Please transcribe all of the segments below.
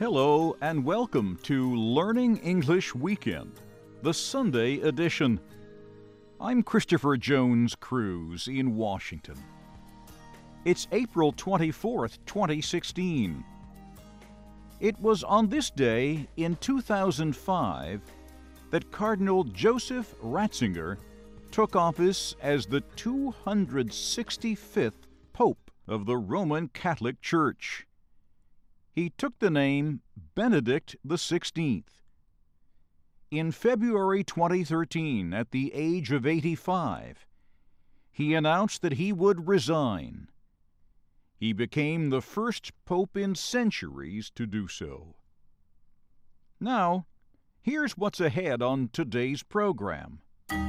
Hello and welcome to Learning English Weekend, the Sunday edition. I'm Christopher Jones Cruz in Washington. It's April 24th, 2016. It was on this day in 2005 that Cardinal Joseph Ratzinger took office as the 265th Pope of the Roman Catholic Church. He took the name Benedict XVI. In February 2013, at the age of 85, he announced that he would resign. He became the first pope in centuries to do so. Now, here's what's ahead on today's program.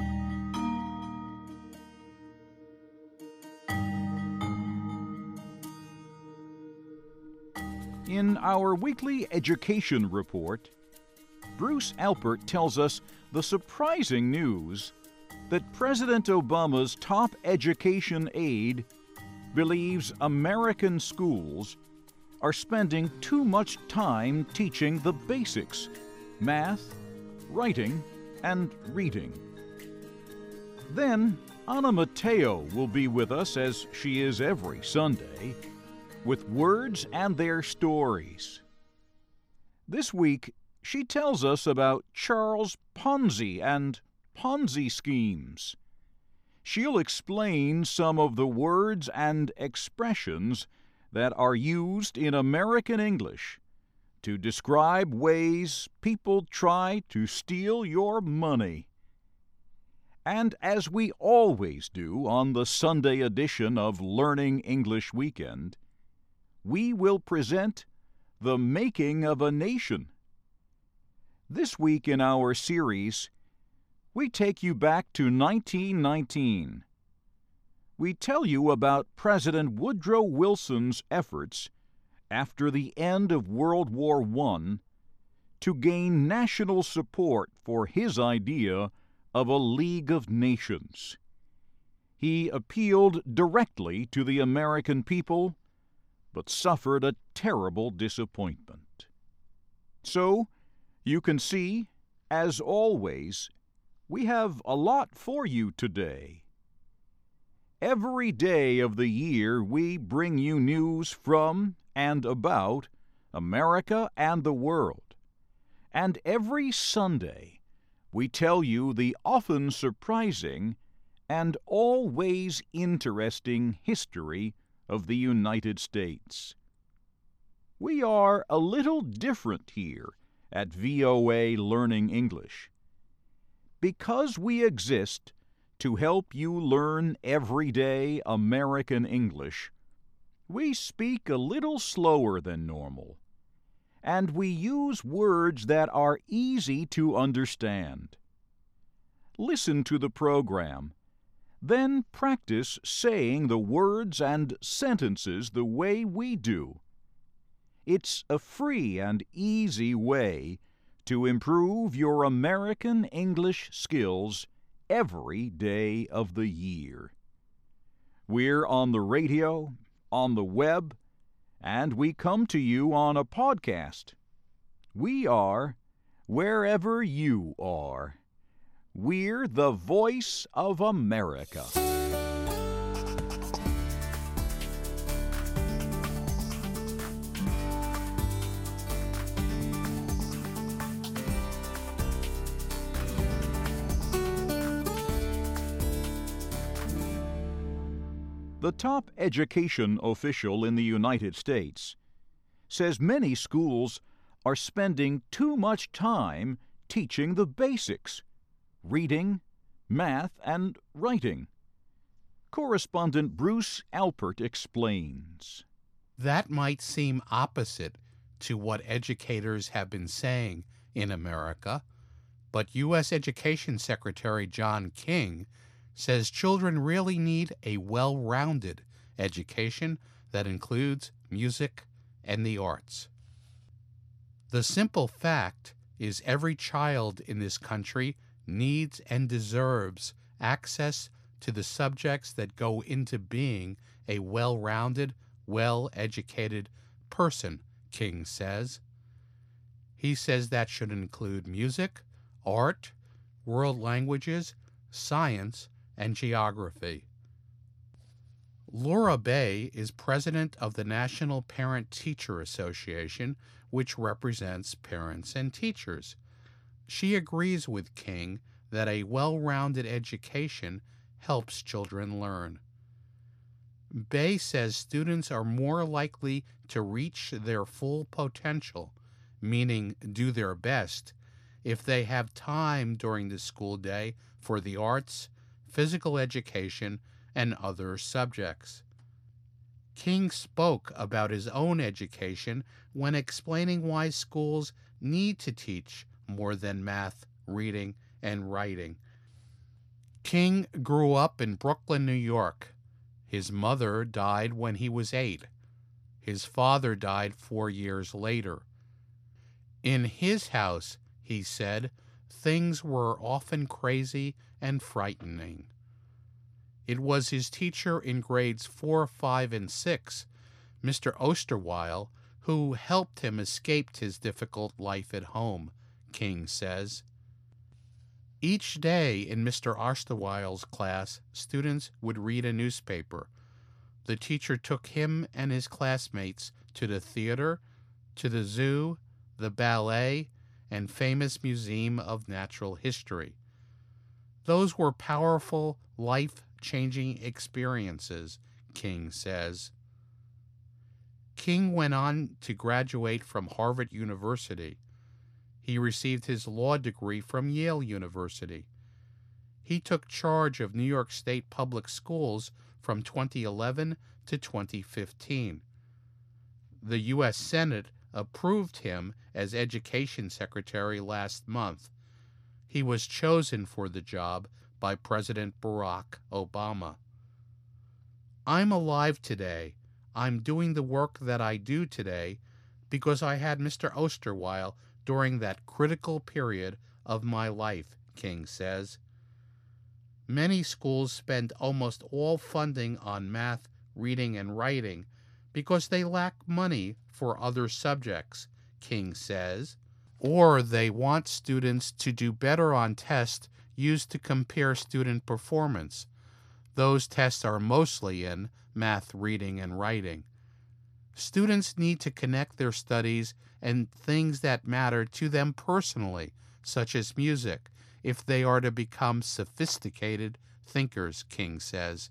In our weekly education report, Bruce Alpert tells us the surprising news that President Obama's top education aide believes American schools are spending too much time teaching the basics: math, writing, and reading. Then, Anna Mateo will be with us, as she is every Sunday, with words and their stories. This week, she tells us about Charles Ponzi and Ponzi schemes. She'll explain some of the words and expressions that are used in American English to describe ways people try to steal your money. And as we always do on the Sunday edition of Learning English Weekend, we will present The Making of a Nation. This week in our series, we take you back to 1919. We tell you about President Woodrow Wilson's efforts after the end of World War I to gain national support for his idea of a League of Nations. He appealed directly to the American people, but suffered a terrible disappointment. So, you can see, as always, we have a lot for you today. Every day of the year we bring you news from and about America and the world. And every Sunday we tell you the often surprising and always interesting history of the United States. We are a little different here at VOA Learning English. Because we exist to help you learn everyday American English, we speak a little slower than normal, and we use words that are easy to understand. Listen to the program, then practice saying the words and sentences the way we do. It's a free and easy way to improve your American English skills every day of the year. We're on the radio, on the web, and we come to you on a podcast. We are wherever you are. We're the voice of America. The top education official in the United States says many schools are spending too much time teaching the basics: reading, math, and writing. Correspondent Bruce Alpert explains. That might seem opposite to what educators have been saying in America, but U.S. Education Secretary John King says children really need a well-rounded education that includes music and the arts. The simple fact is every child in this country needs and deserves access to the subjects that go into being a well-rounded, well-educated person, King says. He says that should include music, art, world languages, science, and geography. Laura Bay is president of the National Parent-Teacher Association, which represents parents and teachers. She agrees with King that a well-rounded education helps children learn. Bay says students are more likely to reach their full potential, meaning do their best, if they have time during the school day for the arts, physical education, and other subjects. King spoke about his own education when explaining why schools need to teach more than math, reading, and writing. King grew up in Brooklyn, New York. His mother died when he was 8. His father died 4 years later. In his house, he said, things were often crazy and frightening. It was his teacher in grades 4, 5, and 6, Mr. Osterweil, who helped him escape his difficult life at home, King says. Each day in Mr. Osterweil's class, students would read a newspaper. The teacher took him and his classmates to the theater, to the zoo, the ballet, and famous Museum of Natural History. Those were powerful, life-changing experiences, King says. King went on to graduate from Harvard University. He received his law degree from Yale University. He took charge of New York State public schools from 2011 to 2015. The U.S. Senate approved him as Education Secretary last month. He was chosen for the job by President Barack Obama. I'm alive today. I'm doing the work that I do today because I had Mr. Osterweil during that critical period of my life, King says. Many schools spend almost all funding on math, reading, and writing because they lack money for other subjects, King says, or they want students to do better on tests used to compare student performance. Those tests are mostly in math, reading, and writing. Students need to connect their studies and things that matter to them personally, such as music, if they are to become sophisticated thinkers, King says.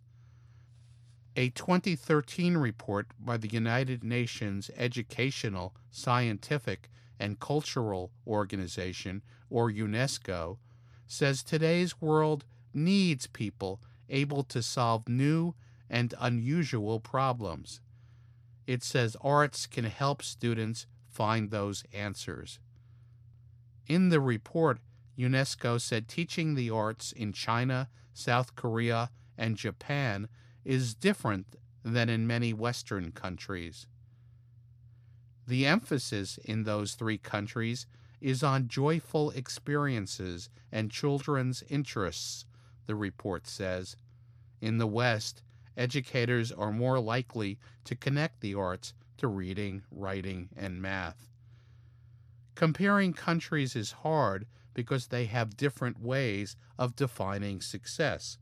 A 2013 report by the United Nations Educational, Scientific, and Cultural Organization, or UNESCO, says today's world needs people able to solve new and unusual problems. It says arts can help students find those answers. In the report, UNESCO said teaching the arts in China, South Korea, and Japan is different than in many Western countries. The emphasis in those 3 countries is on joyful experiences and children's interests, the report says. In the West, educators are more likely to connect the arts to reading, writing, and math. Comparing countries is hard because they have different ways of defining success.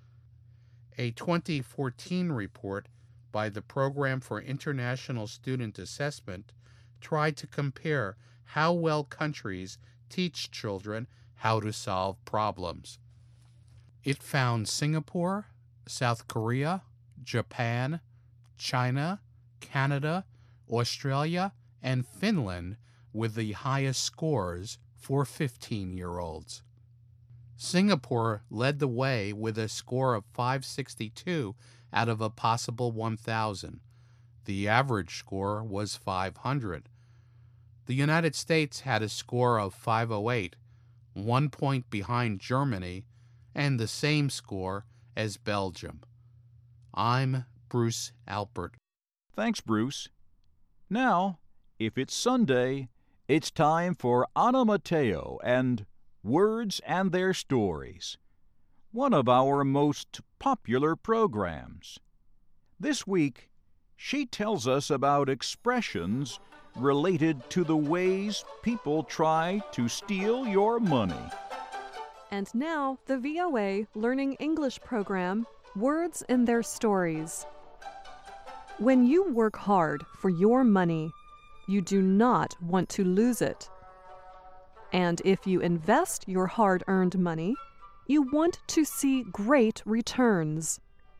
A 2014 report by the Program for International Student Assessment tried to compare how well countries teach children how to solve problems. It found Singapore, South Korea, Japan, China, Canada, Australia, and Finland with the highest scores for 15-year-olds. Singapore led the way with a score of 562 out of a possible 1,000. The average score was 500. The United States had a score of 508, 1 point behind Germany, and the same score as Belgium. I'm Bruce Alpert. Thanks, Bruce. Now, if it's Sunday, it's time for Anna Mateo and Words and Their Stories, one of our most popular programs. This week, she tells us about expressions related to the ways people try to steal your money. And now, the VOA Learning English program, Words and Their Stories. When you work hard for your money, you do not want to lose it. And if you invest your hard-earned money, you want to see great returns.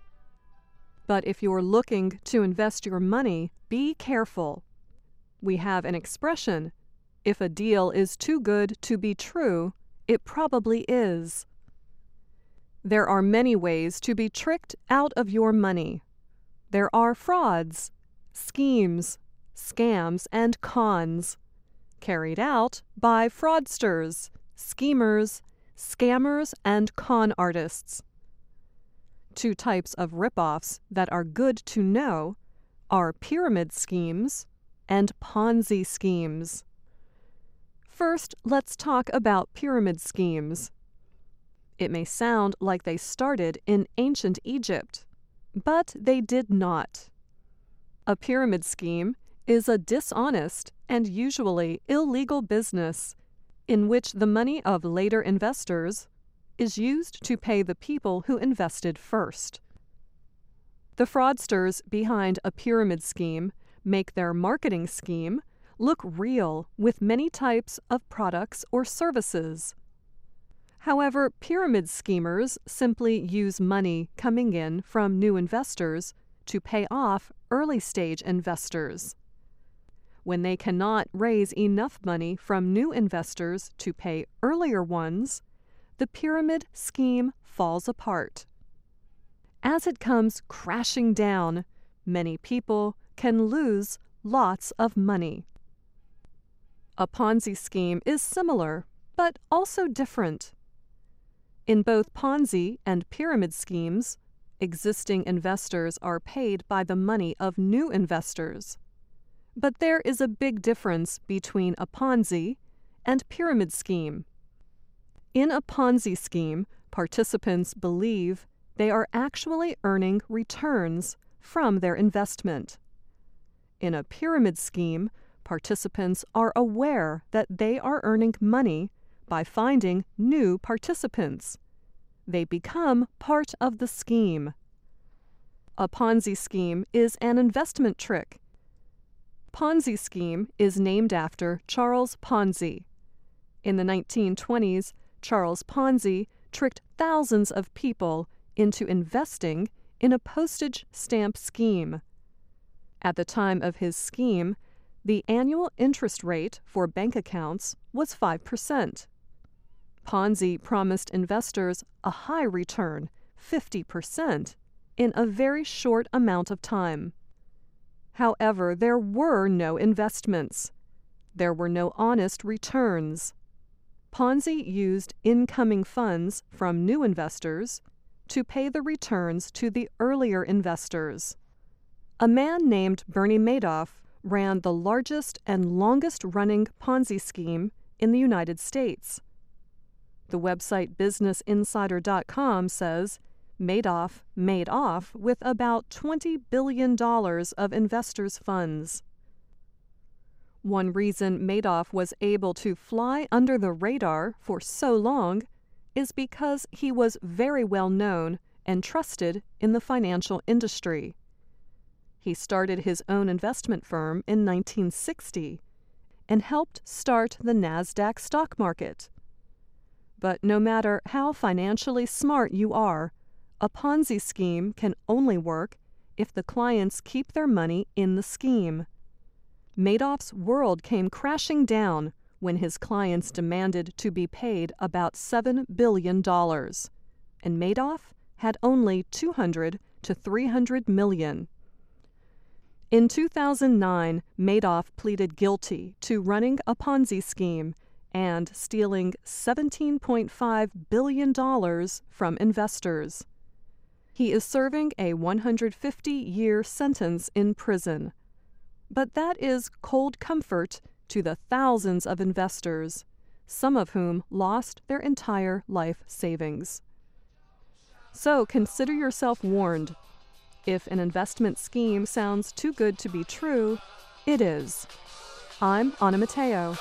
But if you're looking to invest your money, be careful. We have an expression, if a deal is too good to be true, it probably is. There are many ways to be tricked out of your money. There are frauds, schemes, scams, and cons, carried out by fraudsters, schemers, scammers, and con artists. Two types of rip-offs that are good to know are pyramid schemes and Ponzi schemes. First, let's talk about pyramid schemes. It may sound like they started in ancient Egypt, but they did not. A pyramid scheme is a dishonest and usually illegal business in which the money of later investors is used to pay the people who invested first. The fraudsters behind a pyramid scheme make their marketing scheme look real with many types of products or services. However, pyramid schemers simply use money coming in from new investors to pay off early-stage investors. When they cannot raise enough money from new investors to pay earlier ones, the pyramid scheme falls apart. As it comes crashing down, many people can lose lots of money. A Ponzi scheme is similar, but also different. In both Ponzi and pyramid schemes, existing investors are paid by the money of new investors. But there is a big difference between a Ponzi and pyramid scheme. In a Ponzi scheme, participants believe they are actually earning returns from their investment. In a pyramid scheme, participants are aware that they are earning money by finding new participants. They become part of the scheme. A Ponzi scheme is an investment trick. Ponzi scheme is named after Charles Ponzi. In the 1920s, Charles Ponzi tricked thousands of people into investing in a postage stamp scheme. At the time of his scheme, the annual interest rate for bank accounts was 5%. Ponzi promised investors a high return, 50%, in a very short amount of time. However, there were no investments. There were no honest returns. Ponzi used incoming funds from new investors to pay the returns to the earlier investors. A man named Bernie Madoff ran the largest and longest-running Ponzi scheme in the United States. The website BusinessInsider.com says Madoff made off with about $20 billion of investors' funds. One reason Madoff was able to fly under the radar for so long is because he was very well known and trusted in the financial industry. He started his own investment firm in 1960 and helped start the NASDAQ stock market. But no matter how financially smart you are, a Ponzi scheme can only work if the clients keep their money in the scheme. Madoff's world came crashing down when his clients demanded to be paid about $7 billion, and Madoff had only $200 to $300 million. In 2009, Madoff pleaded guilty to running a Ponzi scheme and stealing $17.5 billion from investors. He is serving a 150-year sentence in prison. But that is cold comfort to the thousands of investors, some of whom lost their entire life savings. So consider yourself warned. If an investment scheme sounds too good to be true, it is. I'm Anna Mateo.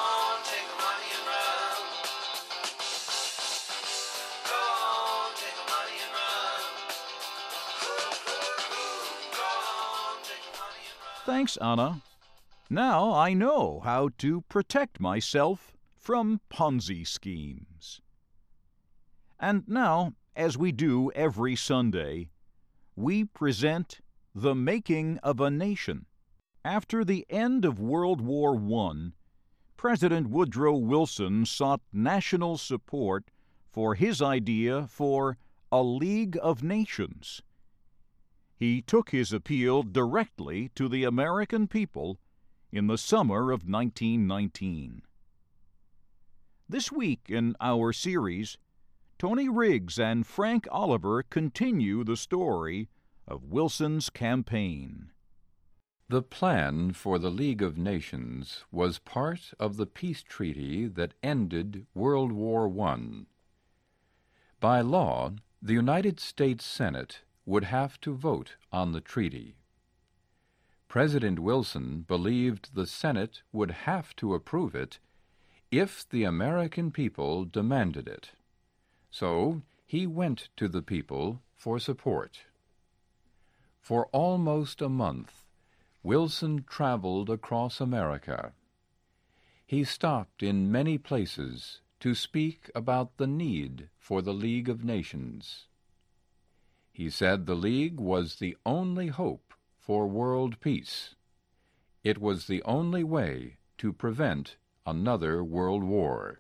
Thanks, Anna. Now I know how to protect myself from Ponzi schemes. And now, as we do every Sunday, we present The Making of a Nation. After the end of World War I, President Woodrow Wilson sought national support for his idea for a League of Nations. He took his appeal directly to the American people in the summer of 1919. This week in our series, Tony Riggs and Frank Oliver continue the story of Wilson's campaign. The plan for the League of Nations was part of the peace treaty that ended World War I. By law, the United States Senate would have to vote on the treaty. President Wilson believed the Senate would have to approve it if the American people demanded it. So he went to the people for support. For almost a month, Wilson traveled across America. He stopped in many places to speak about the need for the League of Nations. He said the League was the only hope for world peace. It was the only way to prevent another world war.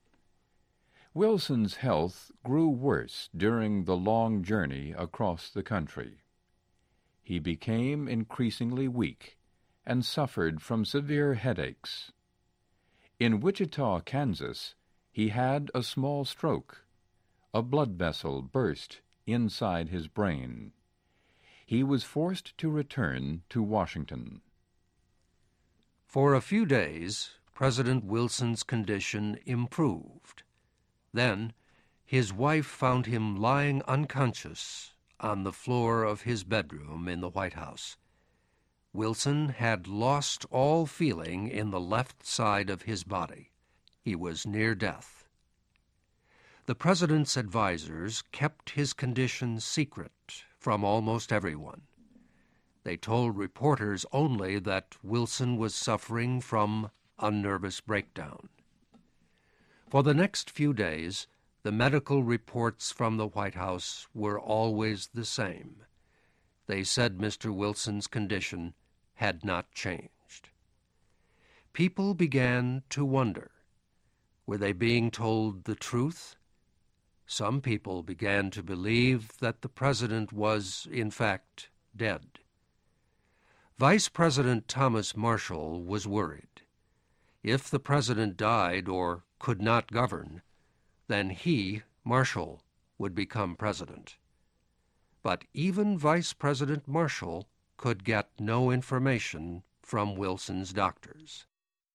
Wilson's health grew worse during the long journey across the country. He became increasingly weak and suffered from severe headaches. In Wichita, Kansas, he had a small stroke. A blood vessel burst inside his brain. He was forced to return to Washington. For a few days, President Wilson's condition improved. Then, his wife found him lying unconscious on the floor of his bedroom in the White House. Wilson had lost all feeling in the left side of his body. He was near death. The president's advisers kept his condition secret from almost everyone. They told reporters only that Wilson was suffering from a nervous breakdown. For the next few days, the medical reports from the White House were always the same. They said Mr. Wilson's condition had not changed. People began to wonder. Were they being told the truth? Some people began to believe that the president was, in fact, dead. Vice President Thomas Marshall was worried. If the president died or could not govern, then he, Marshall, would become president. But even Vice President Marshall could get no information from Wilson's doctors.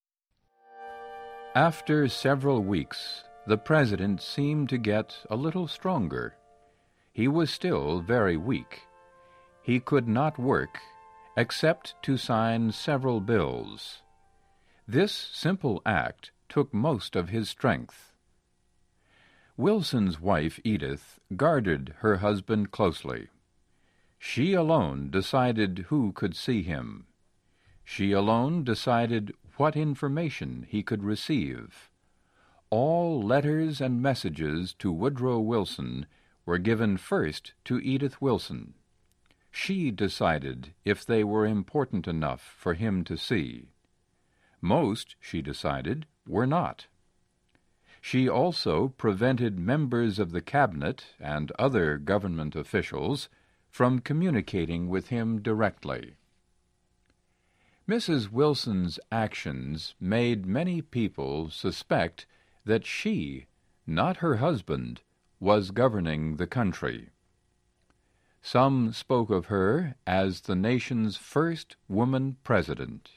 After several weeks, the president seemed to get a little stronger. He was still very weak. He could not work except to sign several bills. This simple act took most of his strength. Wilson's wife, Edith, guarded her husband closely. She alone decided who could see him. She alone decided what information he could receive. All letters and messages to Woodrow Wilson were given first to Edith Wilson. She decided if they were important enough for him to see. Most, she decided, were not. She also prevented members of the cabinet and other government officials from communicating with him directly. Mrs. Wilson's actions made many people suspect that she, not her husband, was governing the country. Some spoke of her as the nation's first woman president.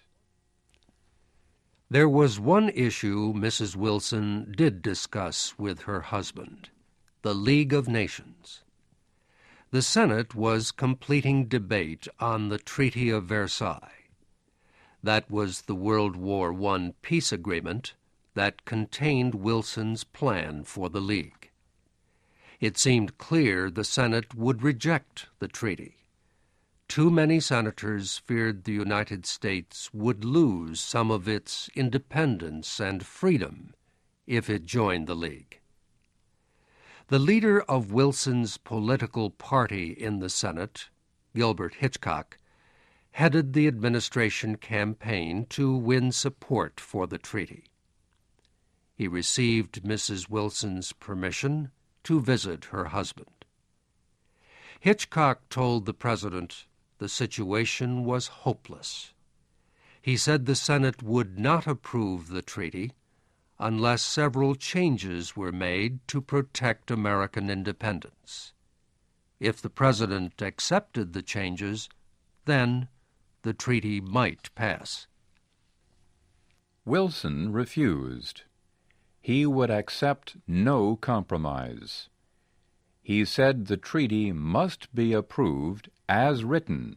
There was one issue Mrs. Wilson did discuss with her husband, the League of Nations. The Senate was completing debate on the Treaty of Versailles. That was the World War I peace agreement that contained Wilson's plan for the League. It seemed clear the Senate would reject the treaty. Too many senators feared the United States would lose some of its independence and freedom if it joined the League. The leader of Wilson's political party in the Senate, Gilbert Hitchcock, headed the administration campaign to win support for the treaty. He received Mrs. Wilson's permission to visit her husband. Hitchcock told the president the situation was hopeless. He said the Senate would not approve the treaty unless several changes were made to protect American independence. If the president accepted the changes, then the treaty might pass. Wilson refused. He would accept no compromise. He said the treaty must be approved as written.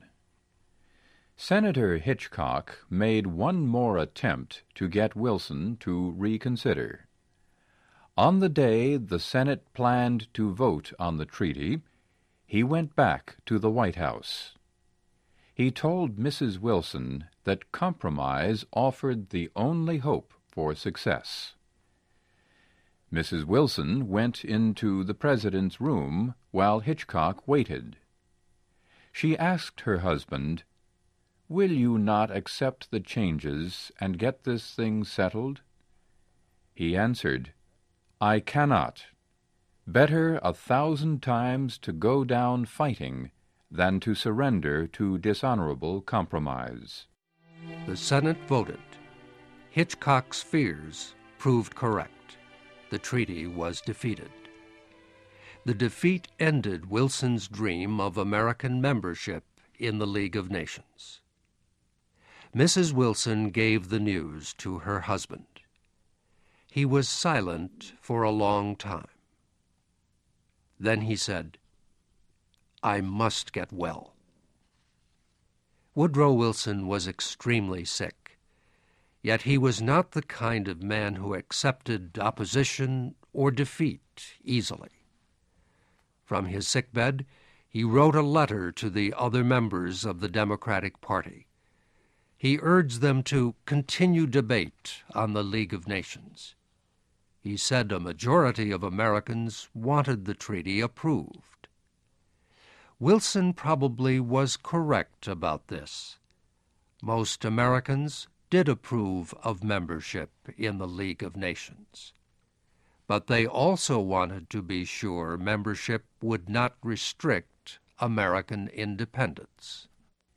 Senator Hitchcock made one more attempt to get Wilson to reconsider. On the day the Senate planned to vote on the treaty, he went back to the White House. He told Mrs. Wilson that compromise offered the only hope for success. Mrs. Wilson went into the President's room while Hitchcock waited. She asked her husband, "Will you not accept the changes and get this thing settled?" He answered, "I cannot. Better 1,000 times to go down fighting than to surrender to dishonorable compromise." The Senate voted. Hitchcock's fears proved correct. The treaty was defeated. The defeat ended Wilson's dream of American membership in the League of Nations. Mrs. Wilson gave the news to her husband. He was silent for a long time. Then he said, "I must get well." Woodrow Wilson was extremely sick, yet he was not the kind of man who accepted opposition or defeat easily. From his sickbed, he wrote a letter to the other members of the Democratic Party. He urged them to continue debate on the League of Nations. He said a majority of Americans wanted the treaty approved. Wilson probably was correct about this. Most Americans did approve of membership in the League of Nations. But they also wanted to be sure membership would not restrict American independence.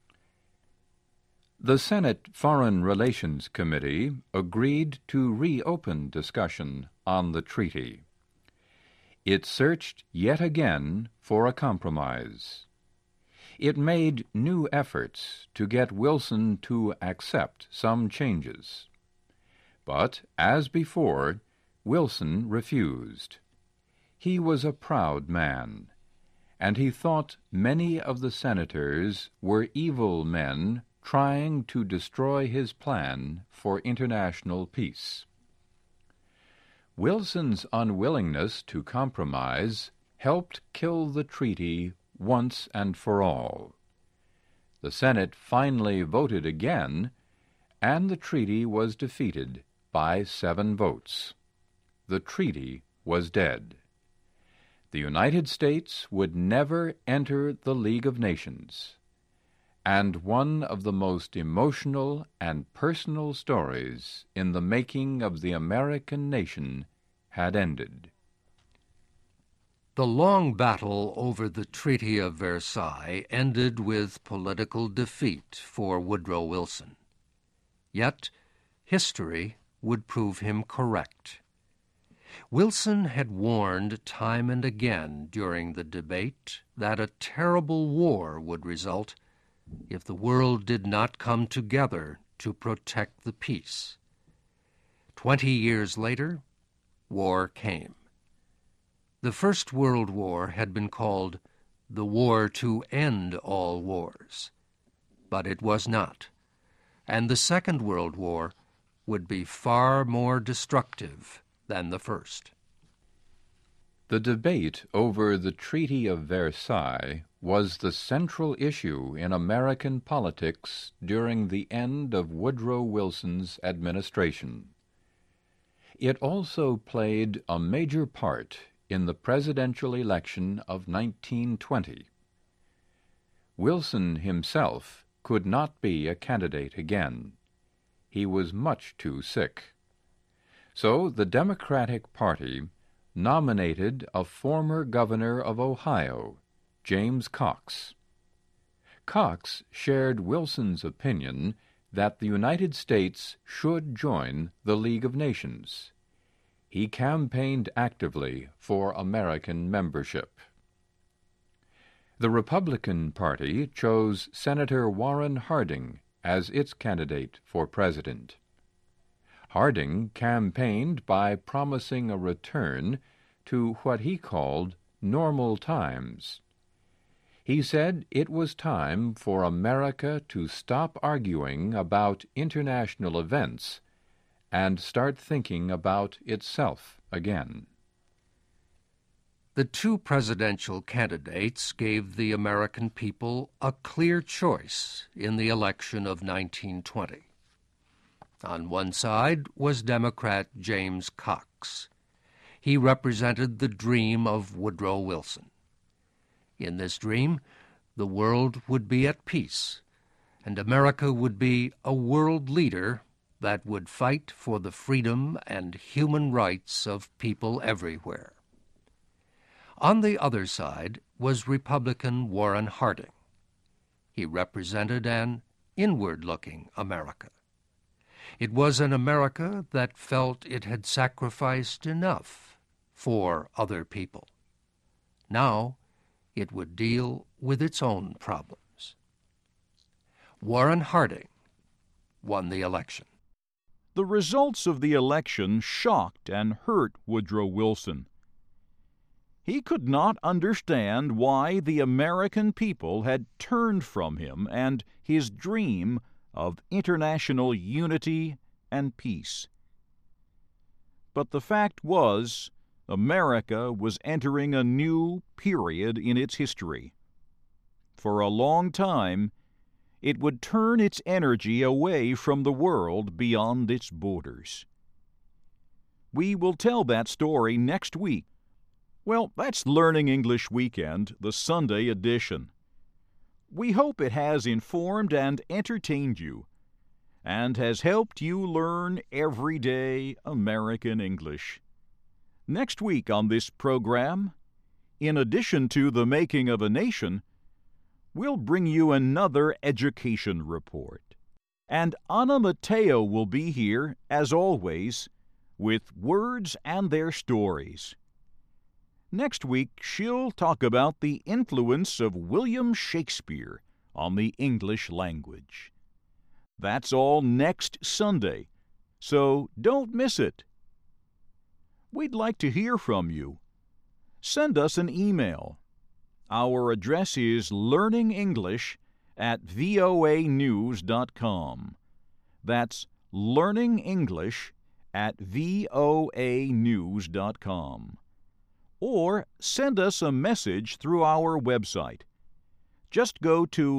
The Senate Foreign Relations Committee agreed to reopen discussion on the treaty. It searched yet again for a compromise. It made new efforts to get Wilson to accept some changes. But, as before, Wilson refused. He was a proud man, and he thought many of the senators were evil men trying to destroy his plan for international peace. Wilson's unwillingness to compromise helped kill the treaty once and for all. The Senate finally voted again, and the treaty was defeated by 7 votes. The treaty was dead. The United States would never enter the League of Nations, and one of the most emotional and personal stories in the making of the American nation had ended. The long battle over the Treaty of Versailles ended with political defeat for Woodrow Wilson. Yet, history would prove him correct. Wilson had warned time and again during the debate that a terrible war would result if the world did not come together to protect the peace. 20 years later, war came. The First World War had been called the war to end all wars, but it was not. and the Second World War would be far more destructive than the first. The debate over the Treaty of Versailles was the central issue in American politics during the end of Woodrow Wilson's administration. It also played a major part in the presidential election of 1920. Wilson himself could not be a candidate again. He was much too sick. So the Democratic Party nominated a former governor of Ohio, James Cox. Cox shared Wilson's opinion that the United States should join the League of Nations. He campaigned actively for American membership. The Republican Party chose Senator Warren Harding as its candidate for president. Harding campaigned by promising a return to what he called normal times. He said it was time for America to stop arguing about international events and start thinking about itself again. The two presidential candidates gave the American people a clear choice in the election of 1920. On one side was Democrat James Cox. He represented the dream of Woodrow Wilson. In this dream, the world would be at peace, and America would be a world leader that would fight for the freedom and human rights of people everywhere. On the other side was Republican Warren Harding. He represented an inward-looking America. It was an America that felt it had sacrificed enough for other people. Now it would deal with its own problems. Warren Harding won the election. The results of the election shocked and hurt Woodrow Wilson. He could not understand why the American people had turned from him and his dream of international unity and peace. But the fact was, America was entering a new period in its history. For a long time, it would turn its energy away from the world beyond its borders. We will tell that story next week. Well, that's Learning English Weekend, the Sunday edition. We hope it has informed and entertained you, and has helped you learn everyday American English. Next week on this program, in addition to the making of a nation, we'll bring you another education report. And Anna Mateo will be here, as always, with words and their stories. Next week, she'll talk about the influence of William Shakespeare on the English language. That's all next Sunday, so don't miss it. We'd like to hear from you. Send us an email. Our address is learningenglish@voanews.com. That's learningenglish@voanews.com. Or send us a message through our website. Just go to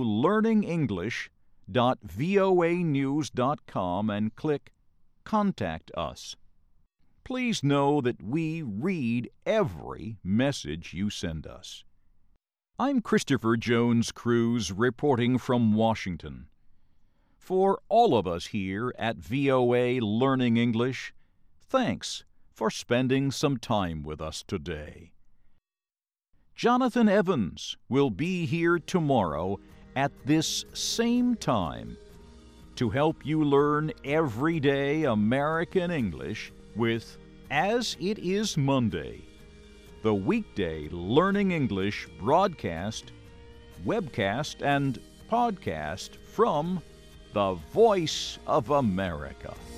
learningenglish.voanews.com and click Contact Us. Please know that we read every message you send us. I'm Christopher Jones Cruz reporting from Washington. For all of us here at VOA Learning English, thanks for spending some time with us today. Jonathan Evans will be here tomorrow at this same time to help you learn everyday American English with As It Is Monday, the weekday Learning English broadcast, webcast, and podcast from the Voice of America.